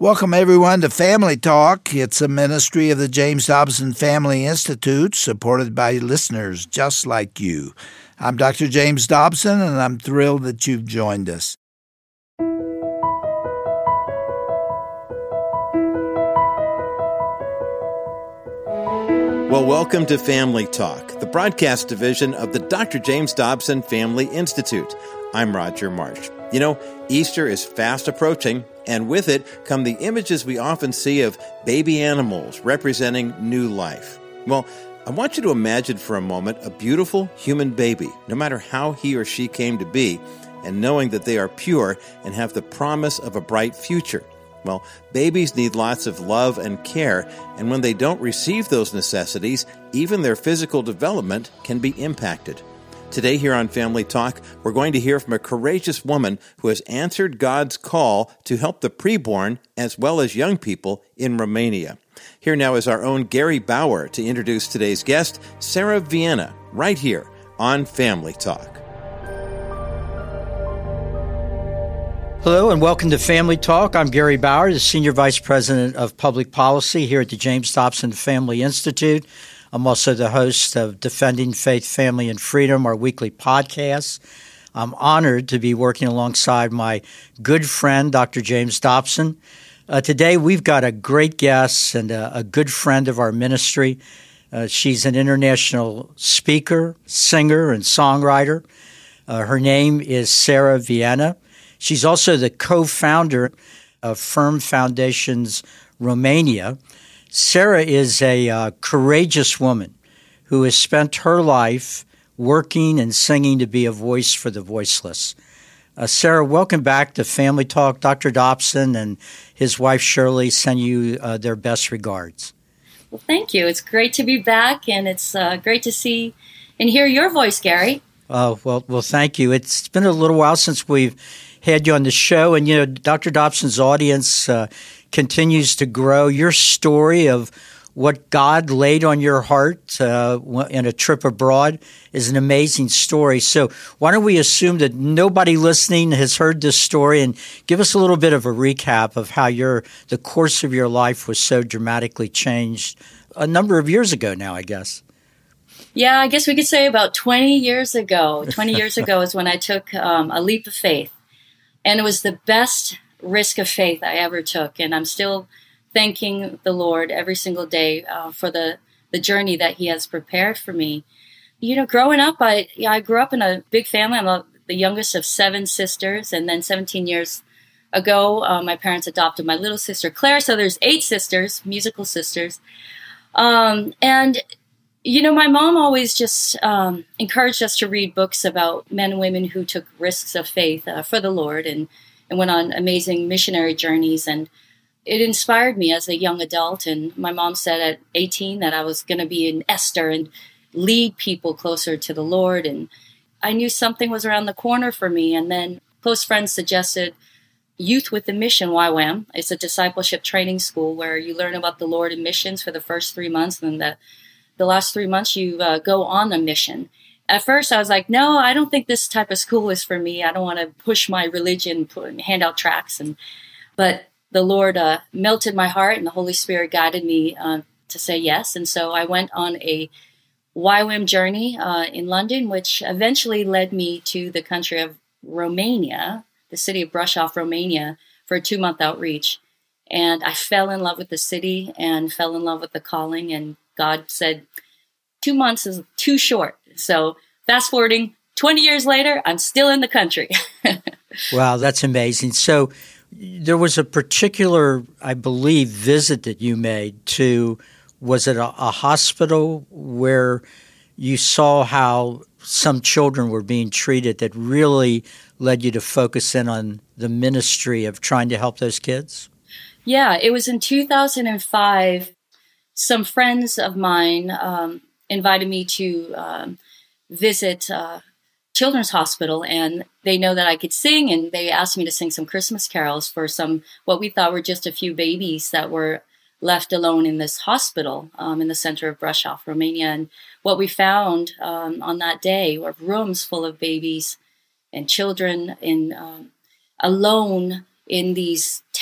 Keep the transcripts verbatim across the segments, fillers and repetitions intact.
Welcome, everyone, to Family Talk. It's a ministry of the James Dobson Family Institute, supported by listeners just like you. I'm Doctor James Dobson, and I'm thrilled that you've joined us. Well, welcome to Family Talk, the broadcast division of the Doctor James Dobson Family Institute. I'm Roger Marsh. You know, Easter is fast approaching, and with it come the images we often see of baby animals representing new life. Well, I want you to imagine for a moment a beautiful human baby, no matter how he or she came to be, and knowing that they are pure and have the promise of a bright future. Well, babies need lots of love and care, and when they don't receive those necessities, even their physical development can be impacted. Today here on Family Talk, we're going to hear from a courageous woman who has answered God's call to help the preborn as well as young people in Romania. Here now is our own Gary Bauer to introduce today's guest, Sarah Vienna, right here on Family Talk. Hello and welcome to Family Talk. I'm Gary Bauer, the Senior Vice President of Public Policy here at the James Dobson Family Institute. I'm also the host of Defending Faith, Family, and Freedom, our weekly podcast. I'm honored to be working alongside my good friend, Doctor James Dobson. Uh, today, we've got a great guest and a, a good friend of our ministry. Uh, she's an international speaker, singer, and songwriter. Uh, her name is Sarah Vienna. She's also the co-founder of Firm Foundations Romania. Sarah is a uh, courageous woman who has spent her life working and singing to be a voice for the voiceless. Uh, Sarah, welcome back to Family Talk. Doctor Dobson and his wife Shirley send you uh, their best regards. Well, thank you. It's great to be back, and it's uh, great to see and hear your voice, Gary. Uh, well, well, thank you. It's been a little while since we've had you on the show, and you know, Doctor Dobson's audience uh, continues to grow. Your story of what God laid on your heart uh, in a trip abroad is an amazing story. So why don't we assume that nobody listening has heard this story, and give us a little bit of a recap of how your the course of your life was so dramatically changed a number of years ago now, I guess. Yeah, I guess we could say about twenty years ago. twenty years ago is when I took um, a leap of faith. And it was the best risk of faith I ever took. And I'm still thanking the Lord every single day uh, for the, the journey that he has prepared for me. You know, growing up, I I grew up in a big family. I'm a, the youngest of seven sisters. And then seventeen years ago, uh, my parents adopted my little sister, Claire. So there's eight sisters, musical sisters. Um, and, you know, my mom always just um, encouraged us to read books about men and women who took risks of faith uh, for the Lord and, and went on amazing missionary journeys. And it inspired me as a young adult. And my mom said at eighteen that I was going to be an Esther and lead people closer to the Lord. And I knew something was around the corner for me. And then close friends suggested Youth with a Mission, Y WAM. It's a discipleship training school where you learn about the Lord and missions for the first three months. And then the The last three months, you uh, go on a mission. At first, I was like, no, I don't think this type of school is for me. I don't want to push my religion, put, hand out tracts. And, but the Lord uh, melted my heart, and the Holy Spirit guided me uh, to say yes. And so I went on a Y WAM journey uh, in London, which eventually led me to the country of Romania, the city of Brașov, Romania, for a two-month outreach. And I fell in love with the city and fell in love with the calling, and God said, two months is too short. So fast forwarding twenty years later, I'm still in the country. Wow, that's amazing. So there was a particular, I believe, visit that you made to, was it a, a hospital where you saw how some children were being treated that really led you to focus in on the ministry of trying to help those kids? Yeah, it was in two thousand five. Some friends of mine um, invited me to um, visit uh, Children's Hospital, and they know that I could sing, and they asked me to sing some Christmas carols for some, what we thought were just a few babies that were left alone in this hospital um, in the center of Brașov, Romania. And what we found um, on that day were rooms full of babies and children in um, alone in these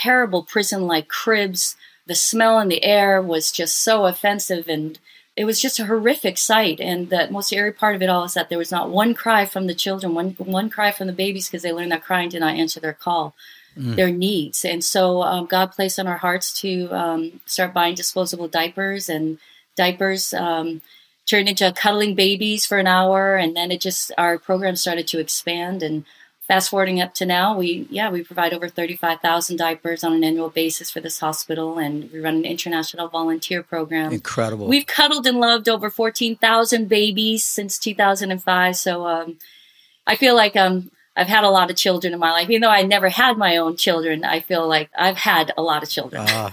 terrible prison-like cribs. The smell in the air was just so offensive, and it was just a horrific sight. And the most eerie part of it all is that there was not one cry from the children, one one cry from the babies, because they learned that crying did not answer their call, mm. their needs. And so um, God placed on our hearts to um, start buying disposable diapers, and diapers um, turned into cuddling babies for an hour. And then it just, our program started to expand. And fast forwarding up to now, we, yeah, we provide over thirty-five thousand diapers on an annual basis for this hospital, and we run an international volunteer program. Incredible. We've cuddled and loved over fourteen thousand babies since two thousand five. So um, I feel like um, I've had a lot of children in my life. Even though I never had my own children, I feel like I've had a lot of children. Uh,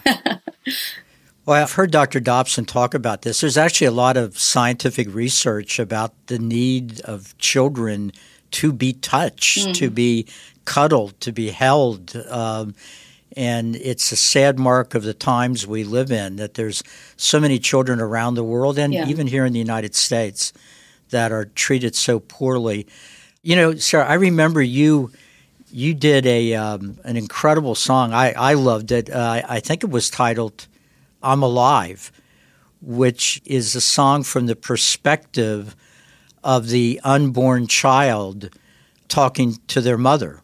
well, I've heard Doctor Dobson talk about this. There's actually a lot of scientific research about the need of children to be touched, mm-hmm. to be cuddled, to be held. Um, and it's a sad mark of the times we live in that there's so many children around the world and yeah. even here in the United States that are treated so poorly. You know, Sarah, I remember you you did a um, an incredible song. I, I loved it. Uh, I think it was titled I'm Alive, which is a song from the perspective of the unborn child talking to their mother.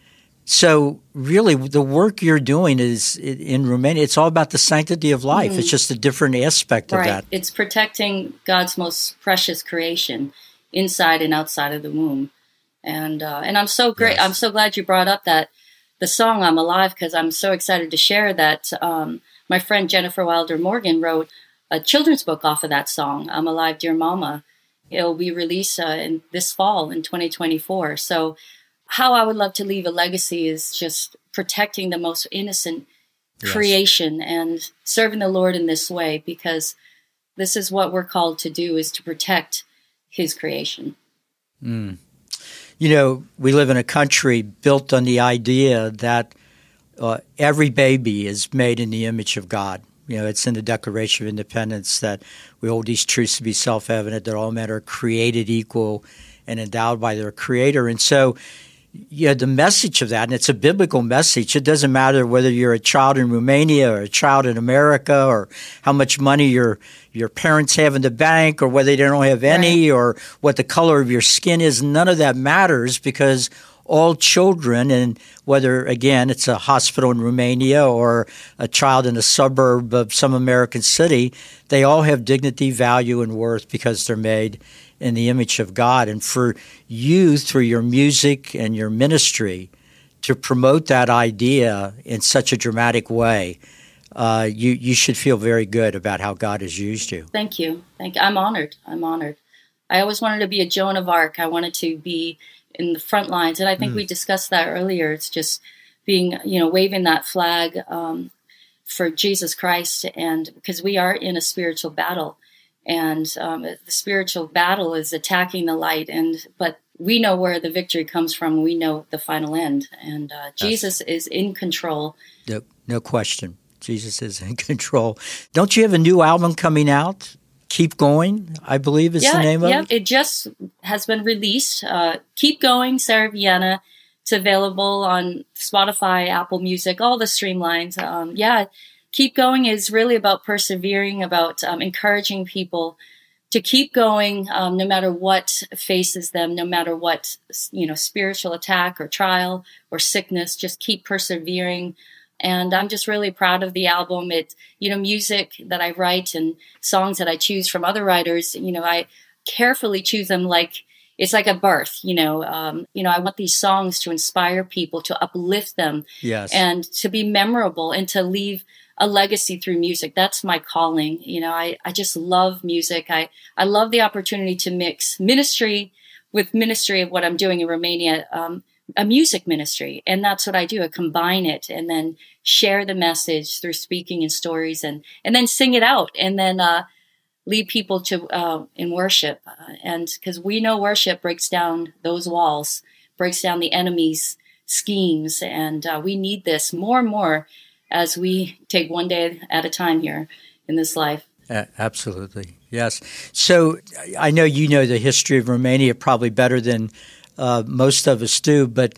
So really the work you're doing is in Romania, it's all about the sanctity of life. Mm-hmm. It's just a different aspect right. of that. It's protecting God's most precious creation inside and outside of the womb. And uh, and I'm so great. Yes. I'm so glad you brought up that the song I'm Alive, because I'm so excited to share that um, my friend Jennifer Wilder Morgan wrote a children's book off of that song, I'm Alive, Dear Mama. It'll be released uh, in this fall in twenty twenty-four. So how I would love to leave a legacy is just protecting the most innocent yes. creation and serving the Lord in this way, because this is what we're called to do, is to protect his creation. Mm. You know, we live in a country built on the idea that uh, every baby is made in the image of God. You know, it's in the Declaration of Independence that we hold these truths to be self-evident, that all men are created equal and endowed by their Creator. And so, you know, the message of that, and it's a biblical message, it doesn't matter whether you're a child in Romania or a child in America or how much money your your parents have in the bank or whether they don't have any right. or what the color of your skin is. None of that matters, because all children, and whether, again, it's a hospital in Romania or a child in a suburb of some American city, they all have dignity, value, and worth because they're made in the image of God. And for you, through your music and your ministry, to promote that idea in such a dramatic way, uh, you, you should feel very good about how God has used you. Thank you. Thank you. I'm honored. I'm honored. I always wanted to be a Joan of Arc. I wanted to be in the front lines. And I think mm. we discussed that earlier. It's just being, you know, waving that flag um, for Jesus Christ. And because we are in a spiritual battle, and um, the spiritual battle is attacking the light. And, but we know where the victory comes from. We know the final end. And uh, Jesus That's, is in control. No, no question. Jesus is in control. Don't you have a new album coming out? Keep Going, I believe is yeah, the name of yeah, it? Yeah, it just has been released. Uh, Keep Going, Sarah Vienna. It's available on Spotify, Apple Music, all the streamlines. Um, yeah, Keep Going is really about persevering, about um, encouraging people to keep going um, no matter what faces them, no matter what, you know, spiritual attack or trial or sickness, just keep persevering. And I'm just really proud of the album. It, you know, music that I write and songs that I choose from other writers, you know, I carefully choose them like it's like a birth, you know. Um, you know, I want these songs to inspire people, to uplift them, yes, and to be memorable and to leave a legacy through music. That's my calling. You know, I, I just love music. I, I love the opportunity to mix ministry with ministry of what I'm doing in Romania. Um, a music ministry. And that's what I do. I combine it and then share the message through speaking and stories, and, and then sing it out, and then uh, lead people to uh, in worship. Uh, and because we know worship breaks down those walls, breaks down the enemy's schemes. And uh, we need this more and more as we take one day at a time here in this life. Uh, absolutely. Yes. So I know you know the history of Romania probably better than Uh, most of us do, but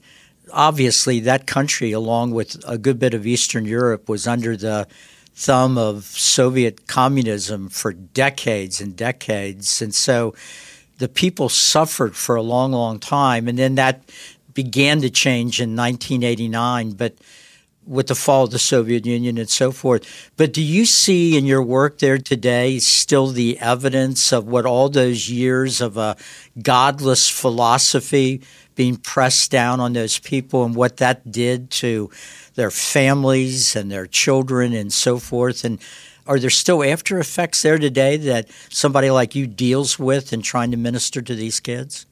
obviously that country, along with a good bit of Eastern Europe, was under the thumb of Soviet communism for decades and decades. And so the people suffered for a long, long time. And then that began to change in nineteen eighty-nine, but with the fall of the Soviet Union and so forth. But do you see in your work there today still the evidence of what all those years of a godless philosophy being pressed down on those people and what that did to their families and their children and so forth? And are there still after effects there today that somebody like you deals with in trying to minister to these kids?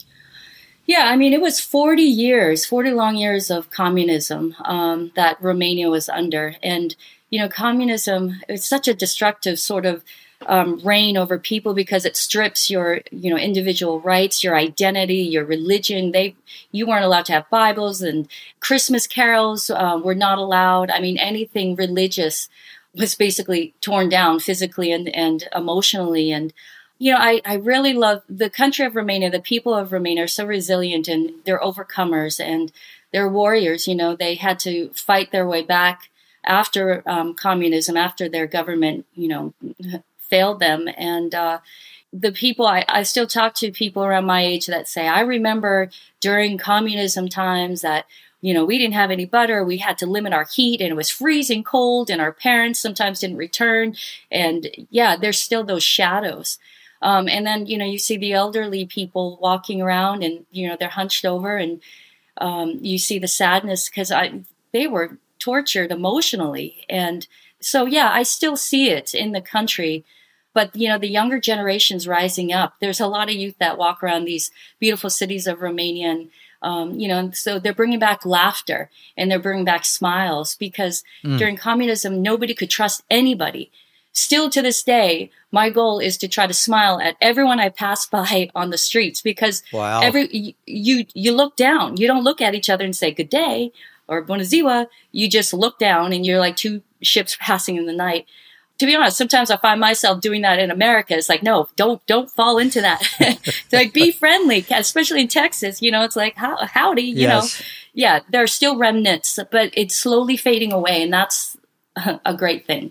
Yeah, I mean, it was forty years, forty long years of communism um, that Romania was under. And, you know, communism, it's such a destructive sort of um, reign over people because it strips your, you know, individual rights, your identity, your religion. They, you weren't allowed to have Bibles, and Christmas carols uh, were not allowed. I mean, anything religious was basically torn down physically and, and emotionally. And You know, I, I really love the country of Romania. The people of Romania are so resilient, and they're overcomers and they're warriors. You know, they had to fight their way back after um, communism, after their government, you know, failed them. And uh, the people, I, I still talk to people around my age that say, I remember during communism times that, you know, we didn't have any butter. We had to limit our heat, and it was freezing cold, and our parents sometimes didn't return. And yeah, there's still those shadows. Um, and then, you know, you see the elderly people walking around, and, you know, they're hunched over, and um, you see the sadness because I they were tortured emotionally. And so, yeah, I still see it in the country. But, you know, the younger generations rising up, there's a lot of youth that walk around these beautiful cities of Romania. And, um, you know, and so they're bringing back laughter, and they're bringing back smiles because mm. during communism, nobody could trust anybody. Still to this day, my goal is to try to smile at everyone I pass by on the streets because wow. every you you look down. You don't look at each other and say good day or bună ziua. You just look down, and you're like two ships passing in the night. To be honest, sometimes I find myself doing that in America. It's like, no, don't don't fall into that. It's like, be friendly, especially in Texas. You know, it's like, how, howdy, you yes. know. Yeah, there are still remnants, but it's slowly fading away, and that's a great thing.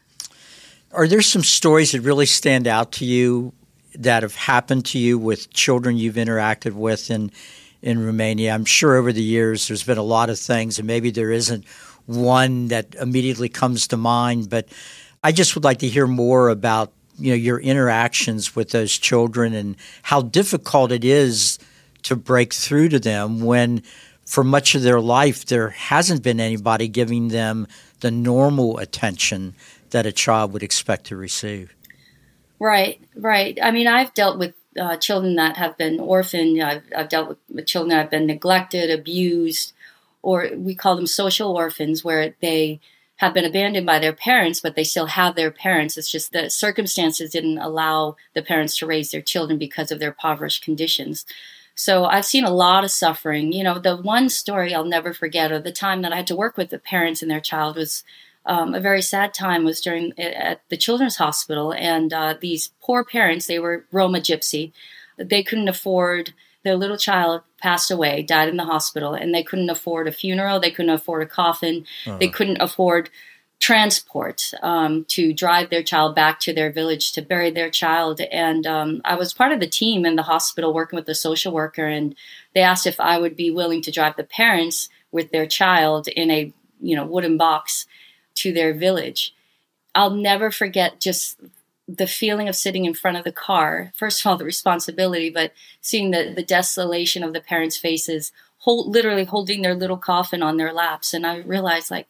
Are there some stories that really stand out to you that have happened to you with children you've interacted with in in Romania? I'm sure over the years there's been a lot of things, and maybe there isn't one that immediately comes to mind, but I just would like to hear more about, you know, your interactions with those children and how difficult it is to break through to them when for much of their life there hasn't been anybody giving them the normal attention that a child would expect to receive. Right, right. I mean, I've dealt with uh, children that have been orphaned. I've, I've dealt with, with children that have been neglected, abused, or we call them social orphans, where they have been abandoned by their parents, but they still have their parents. It's just that circumstances didn't allow the parents to raise their children because of their impoverished conditions. So I've seen a lot of suffering. You know, the one story I'll never forget, or the time that I had to work with the parents and their child, was Um, a very sad time was during at the Children's Hospital, and uh, these poor parents, they were Roma Gypsy. They couldn't afford, their little child passed away, died in the hospital, and they couldn't afford a funeral. They couldn't afford a coffin. Uh-huh. They couldn't afford transport um, to drive their child back to their village to bury their child. And um, I was part of the team in the hospital working with the social worker, and they asked if I would be willing to drive the parents with their child in a, you know, wooden box to their village. I'll never forget just the feeling of sitting in front of the car. First of all, the responsibility, but seeing the, the desolation of the parents' faces, hold, literally holding their little coffin on their laps. And I realized, like,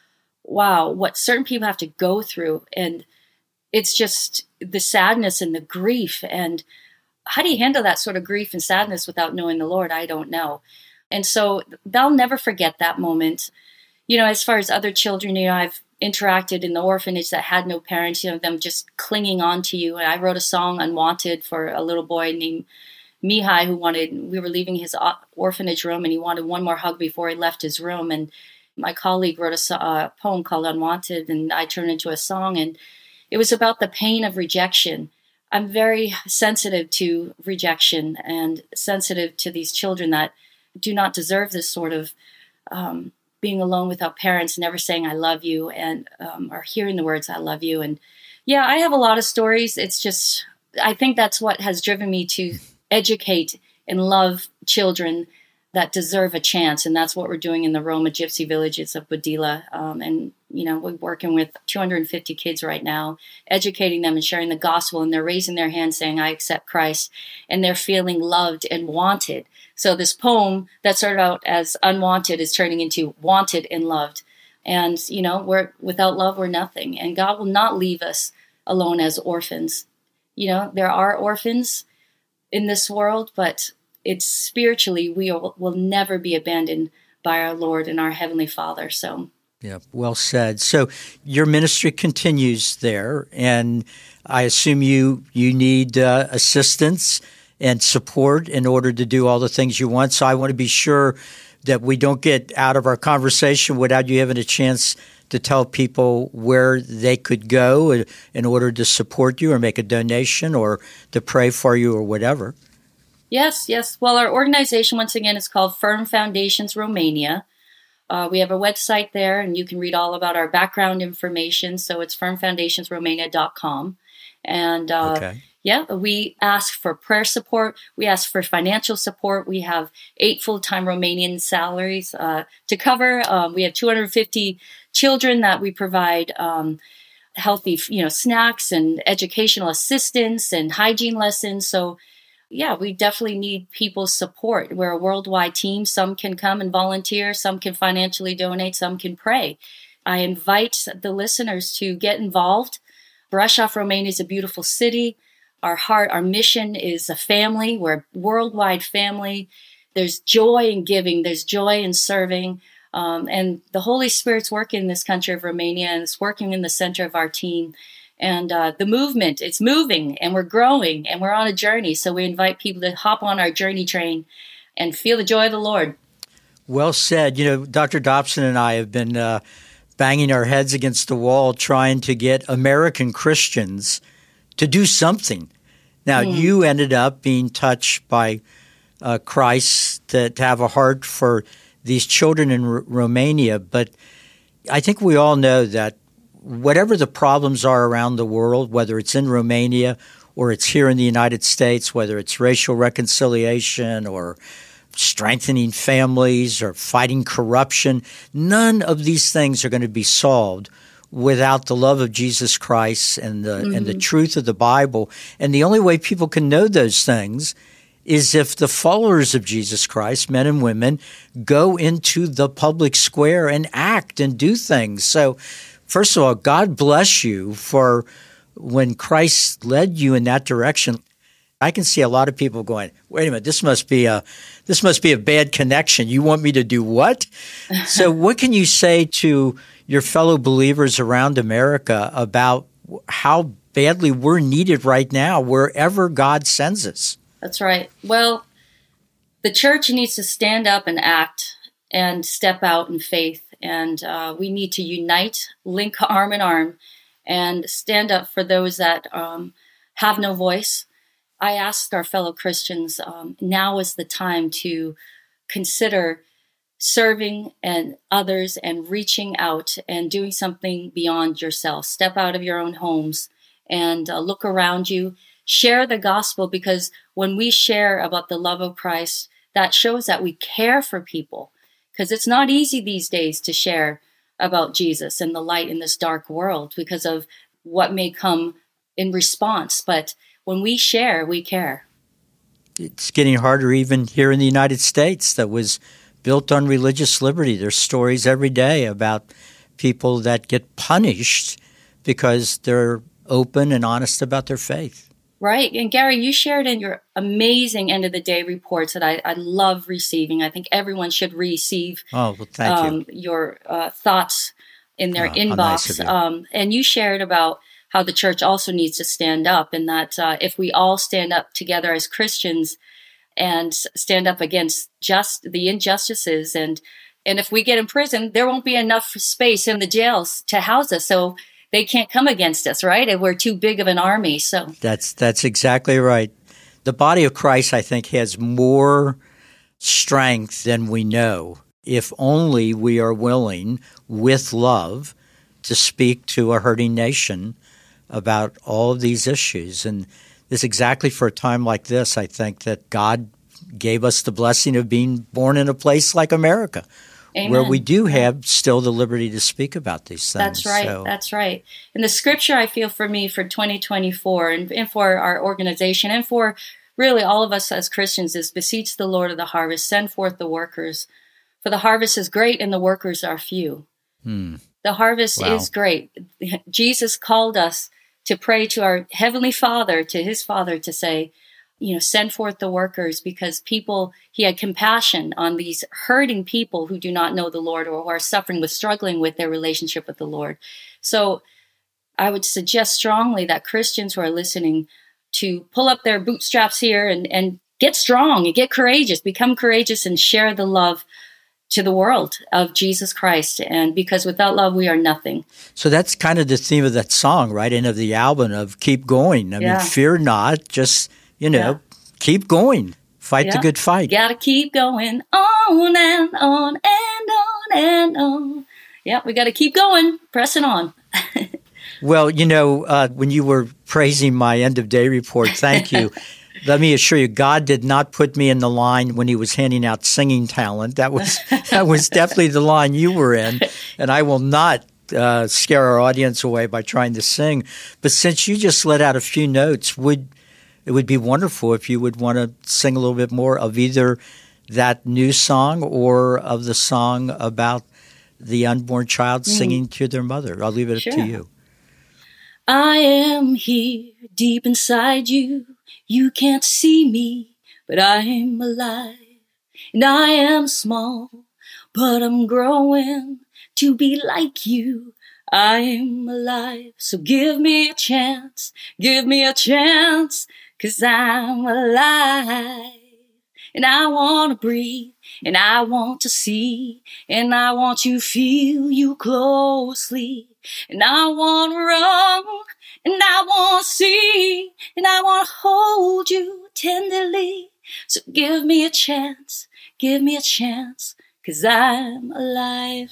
wow, what certain people have to go through. And it's just the sadness and the grief. And how do you handle that sort of grief and sadness without knowing the Lord? I don't know. And so they'll never forget that moment. You know, as far as other children, you know, I've interacted in the orphanage that had no parents, you know, them just clinging on to you. And I wrote a song, Unwanted, for a little boy named Mihai, who wanted, we were leaving his orphanage room, and he wanted one more hug before he left his room. And my colleague wrote a, a poem called Unwanted, and I turned it into a song. And it was about the pain of rejection. I'm very sensitive to rejection and sensitive to these children that do not deserve this sort of um, being alone without parents, never saying I love you, and um, or hearing the words I love you. And yeah, I have a lot of stories. It's just, I think that's what has driven me to educate and love children that deserve a chance. And that's what we're doing in the Roma Gypsy villages of Badila. Um, and, you know, we're working with two hundred fifty kids right now, educating them and sharing the gospel. And they're raising their hands saying, I accept Christ. And they're feeling loved and wanted. So this poem that started out as unwanted is turning into wanted and loved. And, you know, we're without love, we're nothing. And God will not leave us alone as orphans. You know, there are orphans in this world, but it's spiritually, we will, will never be abandoned by our Lord and our Heavenly Father. So, yeah, well said. So your ministry continues there, and I assume you you need uh, assistance and support in order to do all the things you want. So I want to be sure that we don't get out of our conversation without you having a chance to tell people where they could go in order to support you or make a donation or to pray for you or whatever. Yes, yes. Well, our organization, once again, is called Firm Foundations Romania. Uh, we have a website there, and you can read all about our background information. So it's firm foundations romania dot com. And uh, okay. yeah, we ask for prayer support. We ask for financial support. We have eight full-time Romanian salaries uh, to cover. Um, we have two hundred fifty children that we provide um, healthy, you know, snacks and educational assistance and hygiene lessons. So yeah, we definitely need people's support. We're a worldwide team. Some can come and volunteer. Some can financially donate. Some can pray. I invite the listeners to get involved. Brașov, Romania is a beautiful city. Our heart, our mission is a family. We're a worldwide family. There's joy in giving. There's joy in serving. Um, and the Holy Spirit's working in this country of Romania, and it's working in the center of our team. And uh, the movement, it's moving, and we're growing, and we're on a journey. So we invite people to hop on our journey train and feel the joy of the Lord. Well said. You know, Doctor Dobson and I have been uh, banging our heads against the wall trying to get American Christians to do something. Now, mm. you ended up being touched by uh, Christ to, to have a heart for these children in R- Romania, but I think we all know that whatever the problems are around the world, whether it's in Romania or it's here in the United States, whether it's racial reconciliation or strengthening families or fighting corruption, none of these things are going to be solved without the love of Jesus Christ and the mm-hmm. and the truth of the Bible. And the only way people can know those things is if the followers of Jesus Christ, men and women, go into the public square and act and do things. So first of all, God bless you for when Christ led you in that direction. I can see a lot of people going, wait a minute, this must be a this must be a bad connection. You want me to do what? So what can you say to your fellow believers around America about how badly we're needed right now wherever God sends us? That's right. Well, the church needs to stand up and act and step out in faith. And uh, we need to unite, link arm in arm, and stand up for those that um, have no voice. I asked our fellow Christians, um, now is the time to consider serving and others and reaching out and doing something beyond yourself. Step out of your own homes and uh, look around you. Share the gospel, because when we share about the love of Christ, that shows that we care for people. Because it's not easy these days to share about Jesus and the light in this dark world because of what may come in response. But when we share, we care. It's getting harder even here in the United States that was built on religious liberty. There's stories every day about people that get punished because they're open and honest about their faith. Right. And Gary, you shared in your amazing end of the day reports that I, I love receiving. I think everyone should receive oh, well, thank um, you. your uh, thoughts in their oh, inbox. Nice you. Um, and you shared about how the church also needs to stand up, and that uh, if we all stand up together as Christians and stand up against just the injustices, and and if we get in prison, there won't be enough space in the jails to house us. So they can't come against us, right? And we're too big of an army. So that's that's exactly right. The body of Christ, I think, has more strength than we know, if only we are willing, with love, to speak to a hurting nation about all of these issues. And it's exactly for a time like this, I think, that God gave us the blessing of being born in a place like America, Amen. Where we do have still the liberty to speak about these things. That's right. So. That's right. And the scripture, I feel, for me for twenty twenty-four and, and for our organization and for really all of us as Christians is beseech the Lord of the harvest, send forth the workers. For the harvest is great and the workers are few. Hmm. The harvest wow. is great. Jesus called us to pray to our Heavenly Father, to his Father, to say, you know, send forth the workers, because people, he had compassion on these hurting people who do not know the Lord or who are suffering with, struggling with their relationship with the Lord. So I would suggest strongly that Christians who are listening to pull up their bootstraps here and, and get strong and get courageous, become courageous and share the love to the world of Jesus Christ. And because without love, we are nothing. So that's kind of the theme of that song, right? And of the album of keep going. I yeah. mean, fear not, just, you know, yeah. keep going. Fight yeah. the good fight. Got to keep going on and on and on and on. Yeah, we got to keep going, pressing on. Well, you know, uh, when you were praising my end of day report, thank you. Let me assure you, God did not put me in the line when he was handing out singing talent. That was that was definitely the line you were in, and I will not uh, scare our audience away by trying to sing. But since you just let out a few notes, would it would be wonderful if you would want to sing a little bit more of either that new song or of the song about the unborn child mm. singing to their mother. I'll leave it sure. up to you. I am here deep inside you. You can't see me, but I am alive. And I am small, but I'm growing to be like you. I am alive, so give me a chance, give me a chance, 'cause I'm alive. And I want to breathe, and I want to see, and I want to feel you closely. And I want to run, and I want to see, and I want to hold you tenderly. So give me a chance, give me a chance, 'cause I'm alive.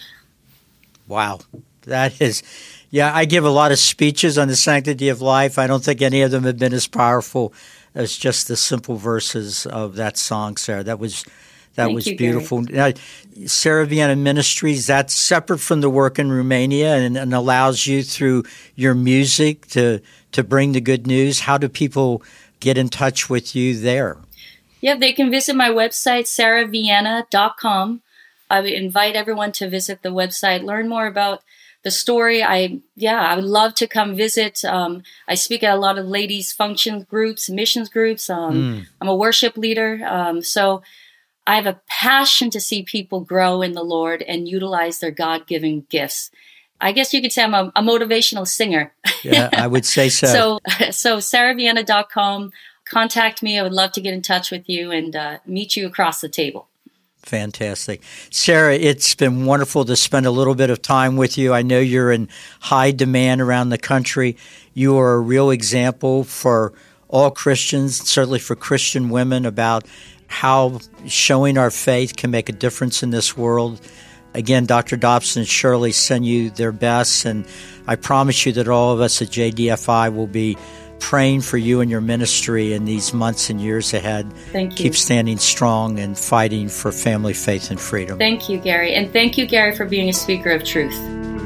Wow. That is, yeah, I give a lot of speeches on the sanctity of life. I don't think any of them have been as powerful as just the simple verses of that song, Sarah. That was that Thank was you, beautiful. Now, Sarah Vienna Ministries, that's separate from the work in Romania and, and allows you through your music to to bring the good news. How do people get in touch with you there? Yeah, they can visit my website, sarah vienna dot com. I would invite everyone to visit the website, learn more about the story. I, yeah, I would love to come visit. Um, I speak at a lot of ladies' function groups, missions groups. Um, mm. I'm a worship leader. Um, so I have a passion to see people grow in the Lord and utilize their God-given gifts. I guess you could say I'm a, a motivational singer. Yeah, I would say so. so, so sarah vienna dot com. Contact me. I would love to get in touch with you and uh, meet you across the table. Fantastic. Sarah, it's been wonderful to spend a little bit of time with you. I know you're in high demand around the country. You are a real example for all Christians, certainly for Christian women, about how showing our faith can make a difference in this world. Again, Doctor Dobson and Shirley send you their best, and I promise you that all of us at J D F I will be praying for you and your ministry in these months and years ahead. Thank you. Keep standing strong and fighting for family, faith, and freedom. Thank you, Gary. And thank you, Gary, for being a speaker of truth.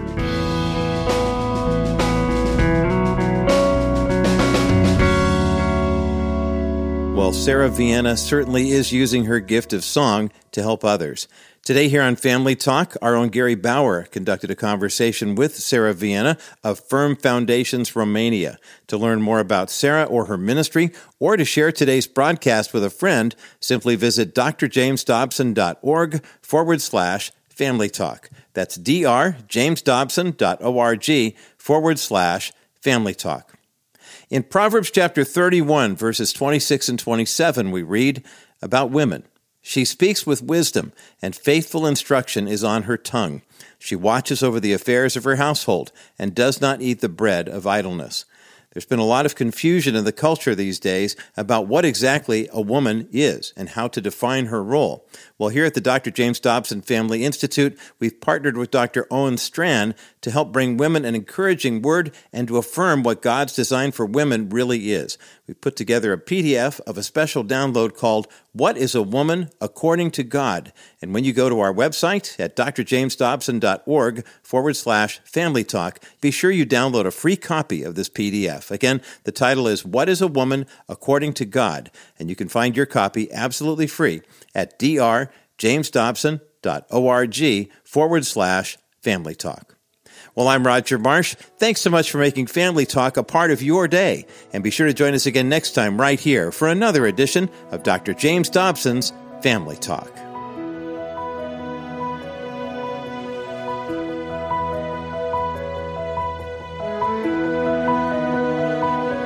Well, Sarah Vienna certainly is using her gift of song to help others. Today here on Family Talk, our own Gary Bauer conducted a conversation with Sarah Vienna of Firm Foundations Romania. To learn more about Sarah or her ministry, or to share today's broadcast with a friend, simply visit drjamesdobson.org forward slash family talk. That's drjamesdobson.org forward slash family talk. In Proverbs chapter thirty-one, verses twenty-six and twenty-seven, we read about women. She speaks with wisdom, and faithful instruction is on her tongue. She watches over the affairs of her household and does not eat the bread of idleness. There's been a lot of confusion in the culture these days about what exactly a woman is and how to define her role. Well, here at the Doctor James Dobson Family Institute, we've partnered with Doctor Owen Strachan to help bring women an encouraging word and to affirm what God's design for women really is. We've put together a P D F of a special download called What is a Woman According to God? And when you go to our website at drjamesdobson.org forward slash family talk, be sure you download a free copy of this P D F. Again, the title is What is a Woman According to God? And you can find your copy absolutely free at drjamesdobson.org forward slash family talk. Well, I'm Roger Marsh. Thanks so much for making Family Talk a part of your day. And be sure to join us again next time right here for another edition of Doctor James Dobson's Family Talk.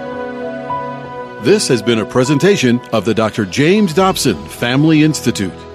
This has been a presentation of the Doctor James Dobson Family Institute.